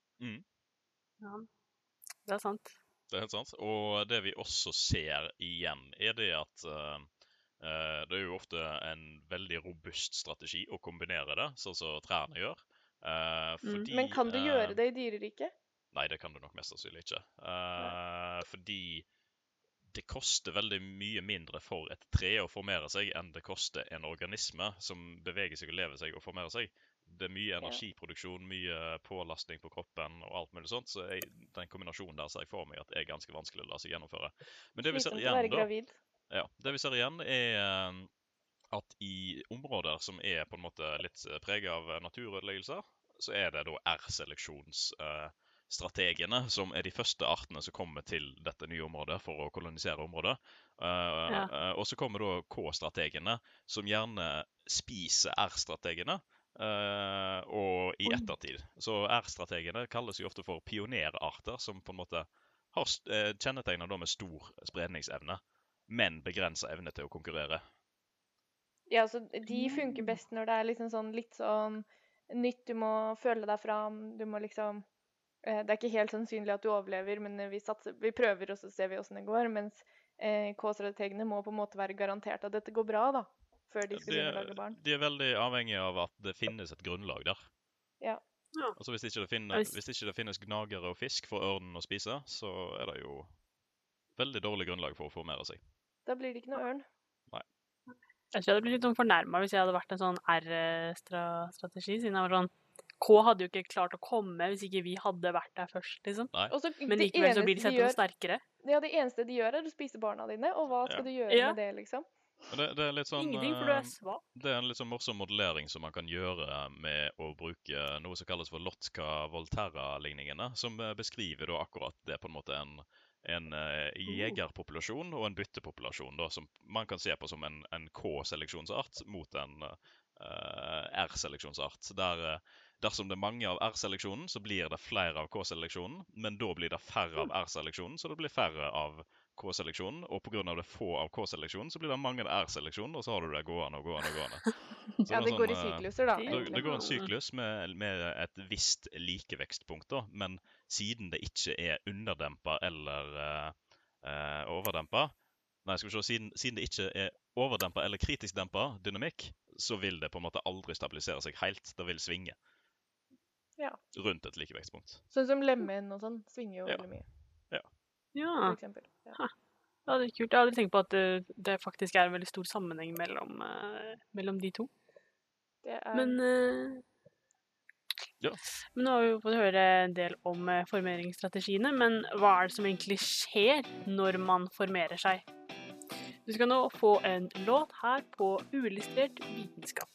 Ja, det sant. Det helt sant. Og det vi også ser igjen, det at det jo ofte en veldig robust strategi å kombinere det, sånn som trærne gjør. Men kan du gjøre det i dyreriket? Nei, det kan du nok mest sannsynlig ikke. Fordi det koster veldig mye mindre for et tre å formere seg enn det koster en organisme som beveger seg og lever seg og formerer seg. Det mye energiproduksjon, mye pålastning på kroppen og alt mulig sånt, så den kombinasjonen der ser jeg for meg at ganske vanskelig å la seg gjennomføre. Men det vi ser igjen da, det vi ser igjen at i områder som på en måte litt preget av naturødeleggelser, så det da R-seleksjonsstrategene som de første artene som kommer til dette nye området for å kolonisere området. Og så kommer da K-strategene som gjerne spiser R-strategene og i ettertid. Så R-strategene kalles jo ofte for pionerarter som på en måte har kjennetegnet da med stor spredningsevne, men begrenset evne til å konkurrere. Ja, så de funker best når det liksom sånn litt sånn nytt, du må føle deg fram, du må liksom, det ikke helt sannsynlig at du overlever, men vi prøver og så ser vi hvordan det går, mens K-strategene må på en måte være garantert at dette går bra da, før de skal begynne å lage barn. De veldig avhengige av at det finnes et grunnlag der. Ja. Altså hvis ikke det finnes gnagere og fisk for ørnen å spise, så det jo veldig dårlig grunnlag for å formere seg. Da blir det ikke noe ørn. Nei. Jeg tror jeg hadde blitt litt fornærmet hvis jeg hadde vært en sånn R-strategi, siden jeg var sånn, K hadde jo ikke klart å komme hvis ikke vi hadde vært der først, liksom. Også, men likevel så blir de sett noe sterkere. Ja, det eneste de gjør å spise barna dine, og hva skal du gjøre med det, liksom? Det litt sånn, ingenting, for du svak. Det en litt sånn morsom modellering som man kan gjøre med å bruke noe som kalles for Lotka-Volterra-ligningene, som beskriver da akkurat det på en måte en jegerpopulasjon og en byttepopulasjon da, som man kan se på som en K-seleksjonsart mot en R-seleksjonsart. Dersom det mange av R-seleksjonen, så blir det flere av K-seleksjonen, men da blir det færre av R-seleksjonen, så det blir færre av K-seleksjonen, og på grunn av det få av K-seleksjonen, så blir det mange av R-seleksjonen, og så har du det gående. Ja, det går i sykluser da. Det går en syklus med et visst likevektspunkt da, men siden det ikke underdempet eller overdempet, siden det ikke overdempet eller kritisk dempet dynamikk, så vil det på en måte aldri stabilisere seg helt, det vil svinge rundt et likevekstpunkt. Sånn som lemmen og sånn, svinger jo veldig mye. Ja. For eksempel. Ja. Det hadde kult. Jeg hadde tenkt på at det faktisk en veldig stor sammenheng mellom de to. Det Men Ja. Men nå har vi jo fått høre en del om formeringsstrategiene, men hva er det som egentlig skjer når man formerer seg? Du skal nå få en låt her på Uillustrert vitenskap.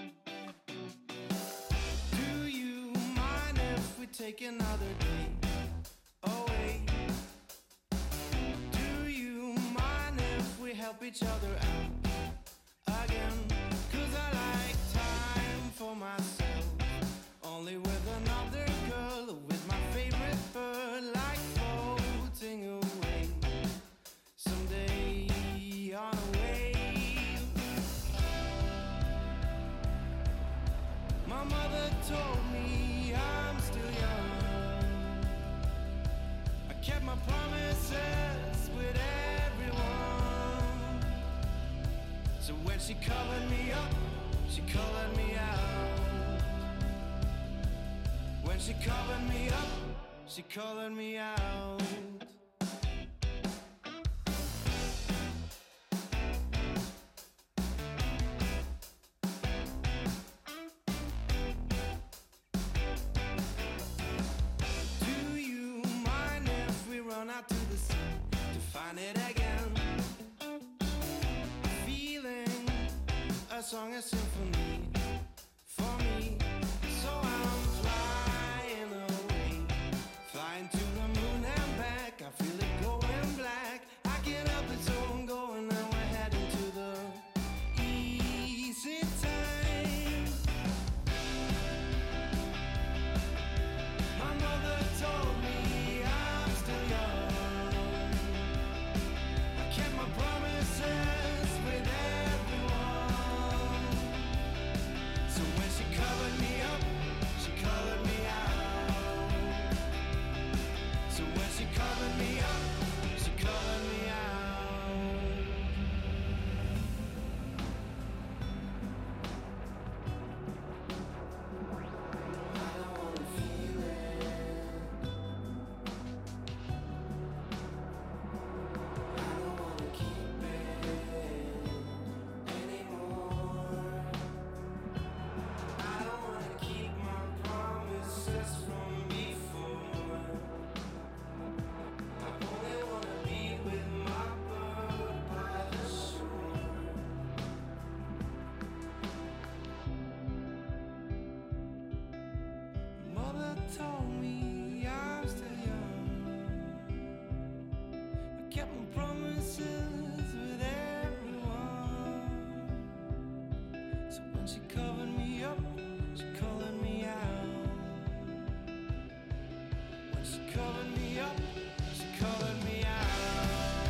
Do you mind if we take another day away? Do you mind if we help each other out again? 'Cause I like time for myself, only with another girl, with my favorite bird, like floating away someday on a wave. My mother told me I'm still young. I kept my promises with everyone. So when she colored me up, she colored me out. When she colored me up, she colored me out. Do you mind if we run out to the sea to find it again? Feeling a song, a symphony for me. So I'm flying away, flying to the moon and back. I feel it going black. I get up and so I'm going, and we're heading to the easy time. My mother told me I'm still young. I kept my promises with everyone. So when she colored me up, she colored me out. So when she colored me up, she colored me out. I don't wanna feel it. I don't wanna keep it anymore. I don't wanna keep my promises from before. I only wanna be with my bird by the shore. Mother told me I'm still young. I kept my promises with everyone. So when she covered me up, she colored me out. When she covered me up, she colored me out.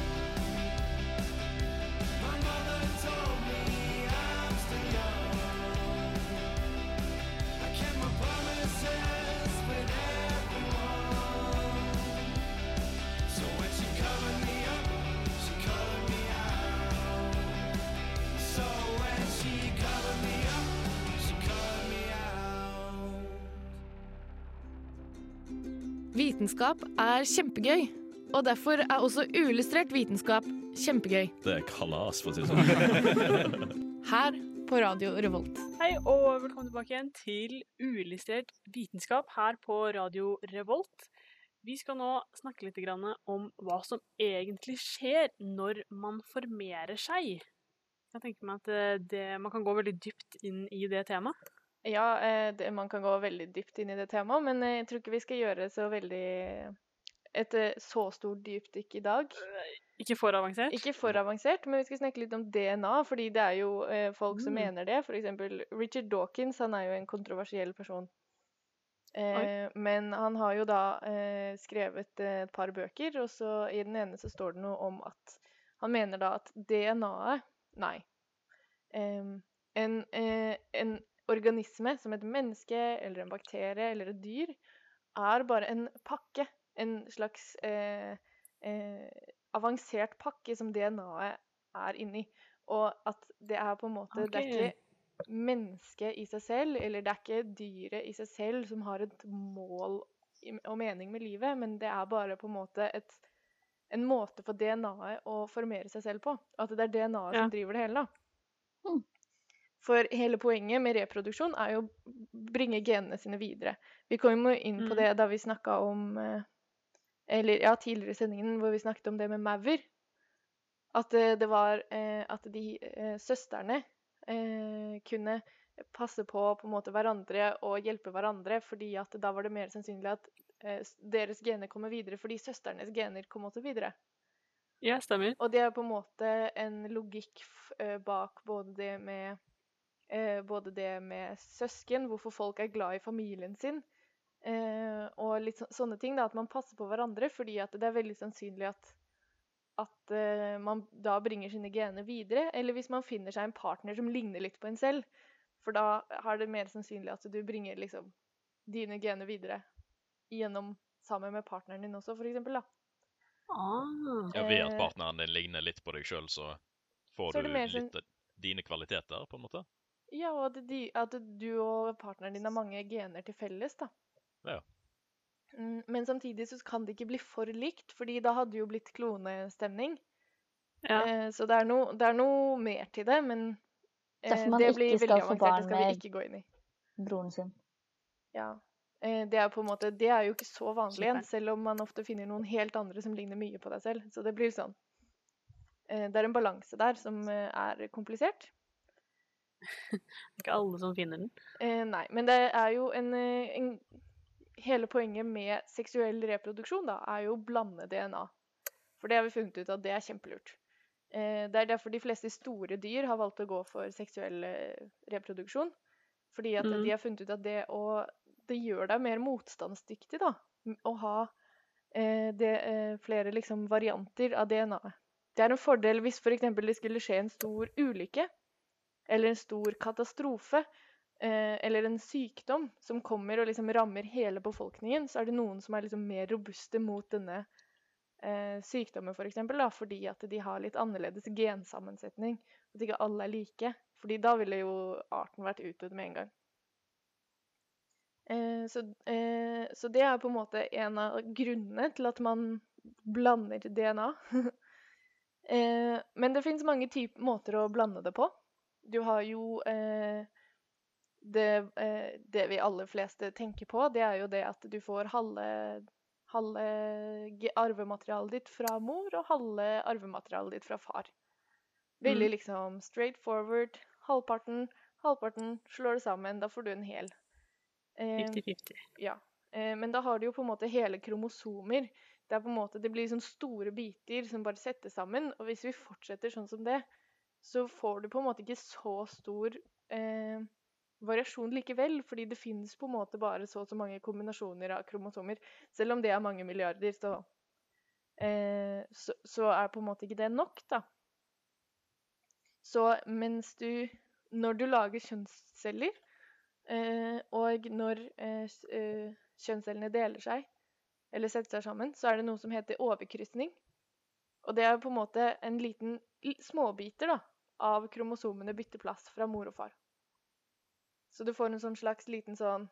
My mother told me I'm still young. I kept my promises with everyone. So when she covered me up, she colored me out. So when she covered me up, she colored me out. Vitenskap er kjempegøy, og derfor er også uillustrert vitenskap kjempegøy. Det er kalas, for å si det sånn. Her på Radio Revolt. Hei, og velkommen tilbake igjen til Uillustrert vitenskap her på Radio Revolt. Vi skal nå snakke litt grann om hva som egentlig skjer når man formerer seg. Jeg tenker meg at man kan gå veldig dypt inn i det temaet. Ja, man kan gå veldig dypt inn i det temaet, men jeg tror ikke vi skal gjøre et så stort dypdykk i dag. Ikke for avansert? Ikke for avansert, men vi skal snakke litt om DNA, fordi det er jo folk som mener det. For eksempel Richard Dawkins, han er jo en kontroversiell person. Men han har jo da skrevet et par bøker, og så i den ene så står det noe om at han mener da at DNA-et, nei, en organisme som et menneske, eller en bakterie, eller et dyr, er bare en pakke, en slags avansert pakke som DNA-et er inni. Og at det er på en måte, det er ikke mennesket i seg selv, eller det er ikke dyret i seg selv som har et mål og mening med livet, men det er bare på en måte en måte for DNA-et å formere seg selv på. At det er DNA-et som driver det hele da. For hele poenget med reproduksjon er jo å bringe genene sine videre. Vi kom jo inn på det da vi snakket om, eller ja, tidligere i sendingen hvor vi snakket om det med maur. At det var at de søsterne kunne passe på en måte hverandre og hjelpe hverandre, fordi at da var det mer sannsynlig at deres gener kommer videre, fordi søsternes gener kom også videre. Ja, stemmer. Og det er på en måte en logikk bak både det med søsken, hvorfor folk er glad i familien sin, og litt sånne ting, da, at man passer på hverandre, fordi at det er veldig sannsynlig at man da bringer sine gener videre, eller hvis man finner seg en partner som ligner litt på en selv, for da har det mer sannsynlig at du bringer liksom dine gener videre gjennom sammen med partneren din også, for eksempel, da. Ja, ved at partneren din ligner litt på deg selv, så får så du litt sånn dine kvaliteter, på en måte. Ja, og at du og partneren din har mange gener til felles, da. Ja. Men samtidig så kan det ikke bli for likt, fordi da hadde jo blitt klonestemning. Ja. Så det er noe mer til det, men Derfor man det blir ikke veldig skal få avansert, det barn skal vi med ikke gå inn i. broren sin. Ja. Det er på en måte, det er jo ikke så vanlig igjen, selv om man ofte finner noen helt andre som ligner mye på deg selv. Så det blir sånn. Det er en balanse der som er komplisert. Det er ikke alle som finner den. Nei, men det er jo hele poenget med seksuell reproduksjon da, er jo å blande DNA. For det har vi funnet ut at det er kjempelurt. Det er derfor de fleste store dyr har valgt å gå for seksuell reproduksjon. Fordi at de har funnet ut at det gjør deg mer motstandsdyktig da, å ha flere liksom varianter av DNA. Det er en fordel hvis for eksempel det skulle skje en stor ulykke, eller en stor katastrofe, eller en sykdom som kommer og liksom rammer hele befolkningen, så er det noen som er liksom mer robuste mot denne sykdommen for eksempel, da, fordi at de har litt annerledes gensammensetning, at ikke alle er like, fordi da ville jo arten vært utdødd med en gang. Så det er på en måte en av grunnene til at man blander DNA. Men det finnes mange måter å blande det på. Du har jo det vi aller fleste tenker på, det er jo det at du får halve arvematerialet ditt fra mor og halve arvematerialet ditt fra far. Veldig liksom straight forward, halvparten, slår det sammen, da får du en hel. 50-50. Ja, men da har du jo på en måte hele kromosomer. Det er på en måte, det blir sånn store biter som bare settes sammen, og hvis vi fortsetter sånn som det, så får du på en måte ikke så stor variasjon likevel, fordi det finnes på en måte bare så mange kombinasjoner av kromosomer. Selv om det er mange milliarder, så er på en måte ikke det nok, da. Så når du lager kjønnsceller, og når kjønnscellene deler seg, eller setter seg sammen, så er det noe som heter overkrysning. Og det er på en måte en liten småbiter da, av kromosomene bytter plass fra mor og far. Så du får en sånn slags liten sånn,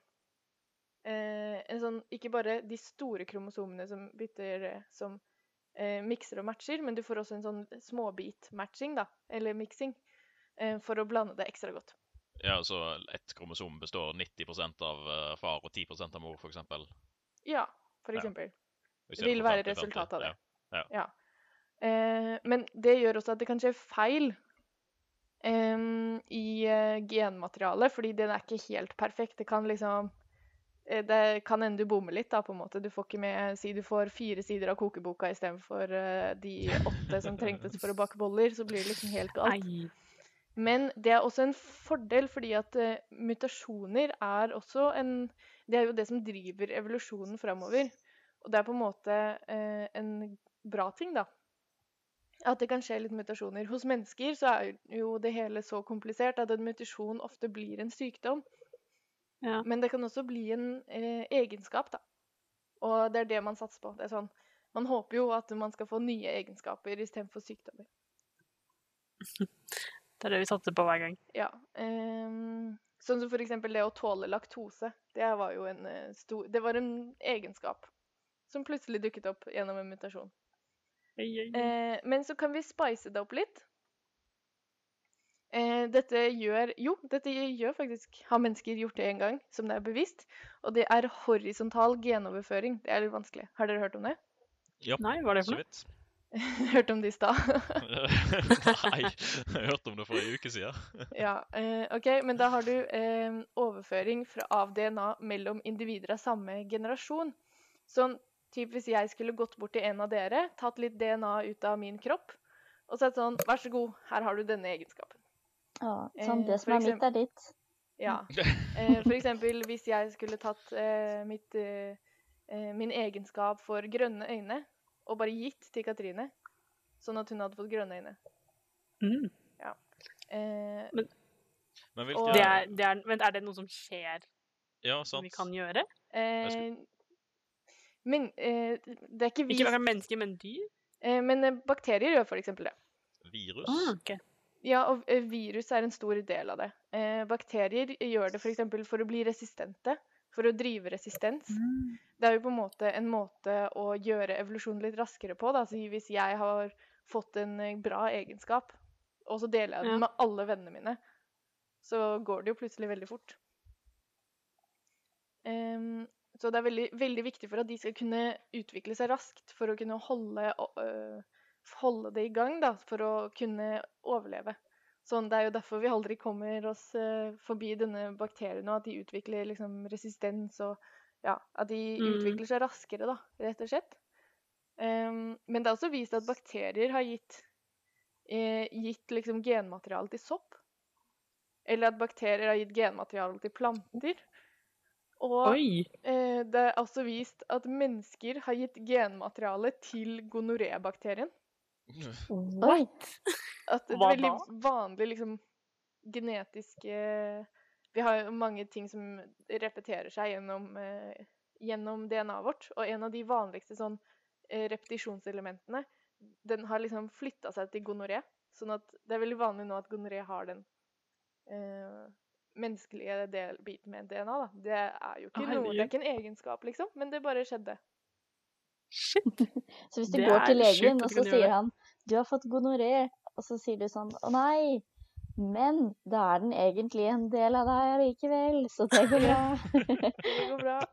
ikke bare de store kromosomene som bytter, som mikser og matcher, men du får også en sånn småbit-matching da, eller mixing, for å blande det ekstra godt. Ja, så et kromosom består 90% av far og 10% av mor, for eksempel. Ja, for eksempel. Ja. Det vil være resultatet av det. Ja. Men det gjør også at det kan skje feil i genmaterialet, fordi den er ikke helt perfekt. Det kan liksom, det kan hende du bommer litt da, på en måte. Du får ikke med, si du får 4 sider av kokeboka i stedet for de 8 som trengtes for å bake boller, så blir det liksom helt galt. Men det er også en fordel, fordi at mutasjoner er også det er jo det som driver evolusjonen fremover. Og det er på en måte en bra ting, da. At det kan skje litt mutasjoner. Hos mennesker så er jo det hele så komplisert at en mutasjon ofte blir en sykdom. Ja. Men det kan også bli en egenskap, da. Og det er det man satser på. Det er sånn, man håper jo at man skal få nye egenskaper i stedet for sykdommer. Det er det vi satser på hver gang. Ja. Sånn som for eksempel det å tåle laktose. Det var jo det var en egenskap som plutselig dukket opp gjennom en mutasjon. Men så kan vi spice det opp litt. Dette gjør faktisk, har mennesker gjort det en gang, som det er bevisst, og det er horisontal genoverføring. Det er litt vanskelig. Har dere hørt om det? Ja, Nei, hva er det for så noe? vidt. Hørt om det i stad? Nei, jeg hørte om det for en uke siden. Ja, ok, men da har du overføring av DNA mellom individer av samme generasjon. Sånn, typ hvis jeg skulle gått bort til en av dere, tatt litt DNA ut av min kropp, og sagt sånn, vær så god, her har du denne egenskapen. Sånn, det som er mitt er ditt. Ja. For eksempel hvis jeg skulle tatt min egenskap for grønne øyne og bare gitt til Katrine, sånn at hun hadde fått grønne øyne. Ja. Men hvilke... Men er det noe som skjer Ja, som sant. vi kan gjøre? Men det er ikke vi... Ikke bare mennesker, men dyr? Men bakterier gjør for eksempel det. Virus? Ok. Ja, og virus er en stor del av det. Bakterier gjør det for eksempel for å bli resistente, for å drive resistens. Det er jo på en måte å gjøre evolusjonen litt raskere på, da. Så hvis jeg har fått en bra egenskap, og så deler jeg den med alle vennene mine, så går det jo plutselig veldig fort. Så det er veldig, veldig viktig for at de skal kunne utvikle seg raskt, for å kunne holde det i gang, da, for å kunne overleve. Sånn, det er jo derfor vi aldri kommer oss forbi denne bakterien, og at de utvikler liksom resistens, og ja, at de utvikler seg raskere, da, rett og slett. Men det er også vist at bakterier har gitt liksom genmateriale til sopp, eller at bakterier har gitt genmateriale til planter. Og det er også vist at mennesker har gitt genmateriale til gonoré-bakterien. What? At det er veldig vanlig liksom genetiske... Vi har jo mange ting som repeterer seg gjennom DNA-et vårt, og en av de vanligste sånn repetisjonselementene, den har liksom flyttet seg til gonoré, sånn at det er veldig vanlig nå at gonoré har den menneskelige biten med DNA, da. Det er jo ikke noe, det er ikke en egenskap, liksom, men det bare skjedde. Shit! Så hvis du går til legen, og så sier han, du har fått gonoré, og så sier du sånn, å nei, men da er den egentlig en del av deg likevel, så det går bra. Det går bra.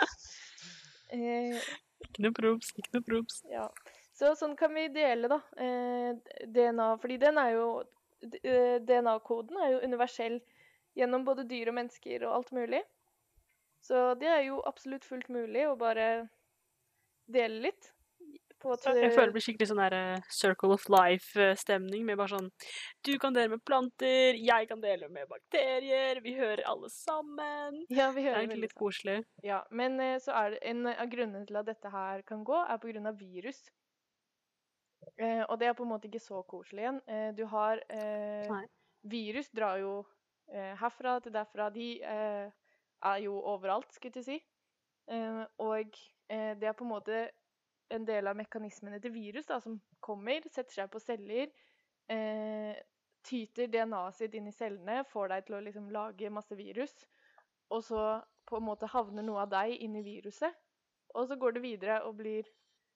Ikke noe props. Ja. Så sånn kan vi dele, da, DNA, fordi DNA-koden er jo universell gjennom både dyr og mennesker og alt mulig. Så det er jo absolutt fullt mulig å bare dele litt. Jeg føler det blir skikkelig sånn der circle of life-stemning, med bare sånn, du kan dele med planter, jeg kan dele med bakterier, vi hører alle sammen. Ja, vi hører det er egentlig litt koselig. Ja, men så er det en av grunnene til at dette her kan gå, er på grunn av virus. Og det er på en måte ikke så koselig igjen. Du har virus drar jo herfra til derfra. De er jo overalt, skulle jeg si. Og det er på en måte en del av mekanismene til virus da, som kommer, setter seg på celler, tyter DNA-et sitt inn i cellene, får deg til å liksom lage masse virus, og så på en måte havner noe av deg inn i viruset, og så går det videre og blir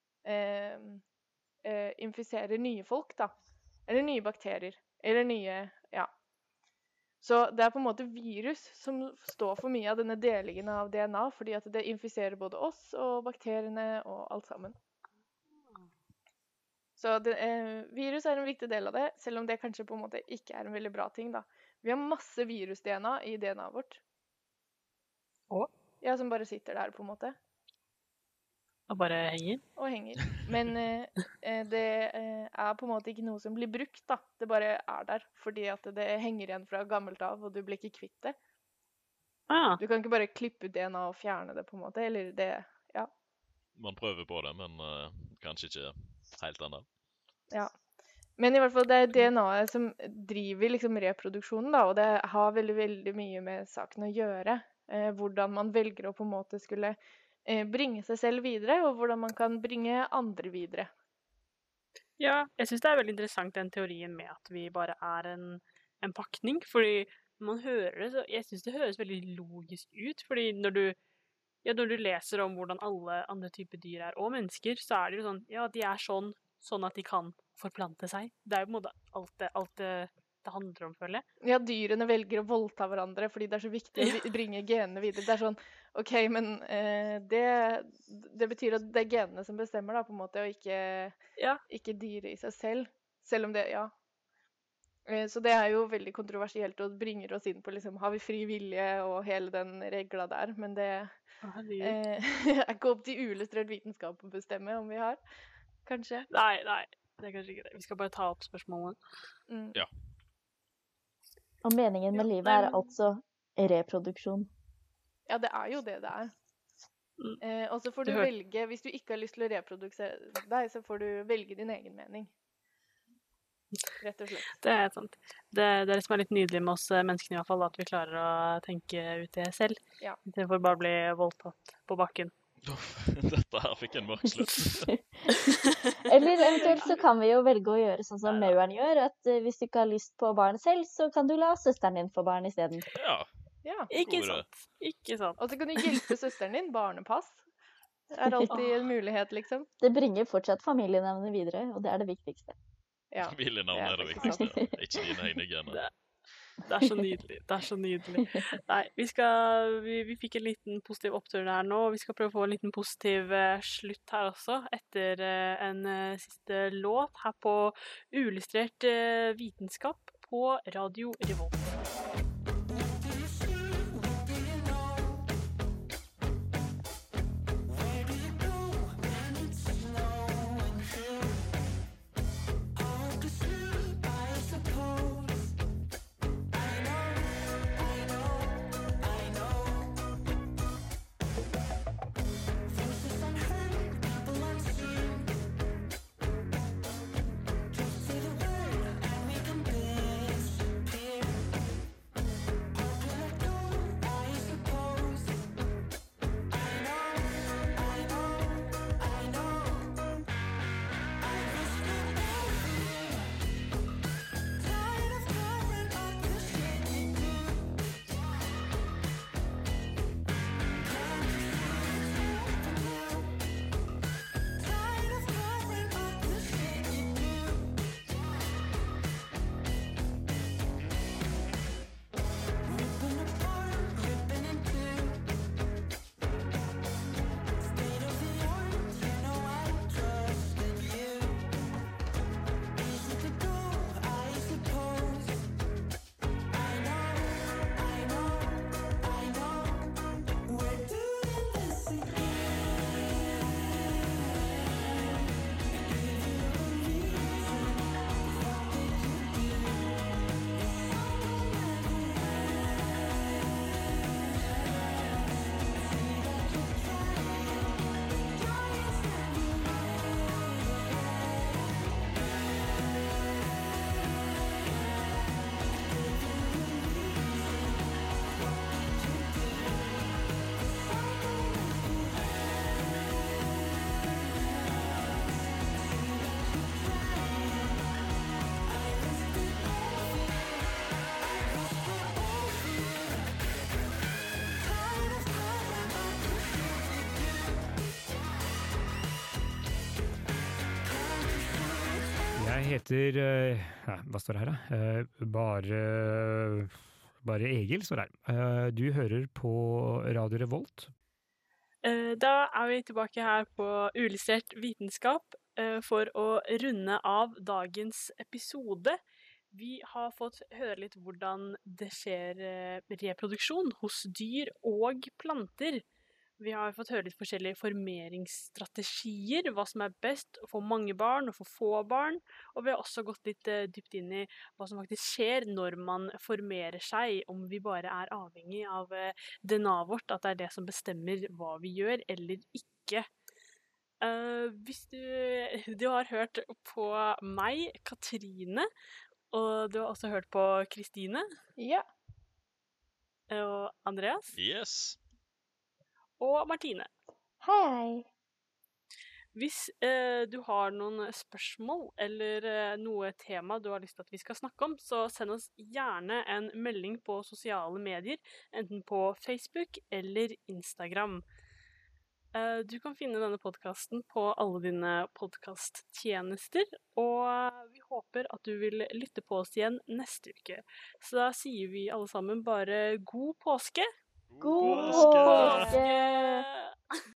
infiserer nye folk, da. Eller nye bakterier. Eller nye, ja. Så det er på en måte virus som står for mye av denne delingen av DNA, fordi at det infiserer både oss og bakteriene og alt sammen. Så virus er en viktig del av det, selv om det kanskje på en måte ikke er en veldig bra ting, da. Vi har masse virus-DNA i DNA-et vårt. Ja, som bare sitter der på en måte. Og bare henger? Og henger. Men det er på en måte ikke noe som blir brukt, da. Det bare er der, fordi at det henger igjen fra gammelt av, og du blir ikke kvitt det. Du kan ikke bare klippe ut DNA og fjerne det, på en måte, eller det, ja. Man prøver på det, men kanskje ikke helt ennå. Ja. Men i hvert fall, det er DNA-et som driver liksom reproduksjonen, da, og det har veldig, veldig mye med saken å gjøre. Hvordan man velger å på en måte skulle bringe seg selv videre, og hvordan man kan bringe andre videre. Ja, jeg synes det er veldig interessant den teorien med at vi bare er en pakning, fordi når man hører det, så jeg synes det høres veldig logisk ut, fordi når du leser om hvordan alle andre typer dyr er, og mennesker, så er det jo sånn, ja, de er sånn at de kan forplante seg. Det er jo på en måte alt det det handler om, føler jeg. Ja, dyrene velger å voldta hverandre fordi det er så viktig å bringe genene videre. Det er sånn, ok, men det betyr at det er genene som bestemmer da, på en måte, og ikke dyret i seg selv. Selv om det, ja. Så det er jo veldig kontroversielt og bringer oss inn på liksom, har vi fri vilje og hele den regla der, men det er ikke opp til uillustrert vitenskap å bestemme om vi har, kanskje. Nei, det er kanskje ikke det. Vi skal bare ta opp spørsmålene. Ja. Og meningen med livet er altså reproduksjon. Ja, det er jo det det er. Og så får du velge, hvis du ikke har lyst til å reprodusere deg, så får du velge din egen mening. Rett og slett. Det er sant. Det er det som er litt nydelig med oss menneskene i hvert fall, at vi klarer å tenke ut det selv. Ja. I stedet for bare å bli voldtatt på bakken. Dette her fikk en mørk slutt. Eller eventuelt så kan vi jo velge å gjøre sånn som Mauren gjør, at hvis du ikke har lyst på barn selv, så kan du la søsteren din få barn i stedet. Ja. Ikke sant. Ikke sant. Og så kan du hjelpe søsteren din, barnepass. Det er alltid en mulighet, liksom. Det bringer fortsatt familienavnet videre, og det er det viktigste. Ja. Familienavnet er det viktigste, ikke dine egne gener. Det er så nydelig. Det er så nydelig. Nei, vi fikk en liten positiv opptur her nå, og vi skal prøve å få en liten positiv slutt her også, etter en siste låt her på Uillustrert vitenskap på Radio Revolt. Jeg heter, hva står det her da? Bare Egil står her. Du hører på Radio Revolt. Da er vi tilbake her på Uillustrert vitenskap for å runde av dagens episode. Vi har fått høre litt hvordan det skjer reproduksjon hos dyr og planter. Vi har fått høre litt forskjellige formeringsstrategier, hva som er best å få mange barn og få få barn, og vi har også gått litt dypt inn i hva som faktisk skjer når man formerer seg, om vi bare er avhengig av DNA-et vårt, at det er det som bestemmer hva vi gjør eller ikke. Hvis du har hørt på meg, Katrine, og du har også hørt på Kristine. Ja. Og Andreas. Yes. Og Martine. Hei. Hvis du har noen spørsmål eller noe tema du har lyst til at vi skal snakke om, så send oss gjerne en melding på sosiale medier, enten på Facebook eller Instagram. Du kan finne denne podcasten på alle dine podcasttjenester, og vi håper at du vil lytte på oss igjen neste uke. Så da sier vi alle sammen bare god påske! God påske!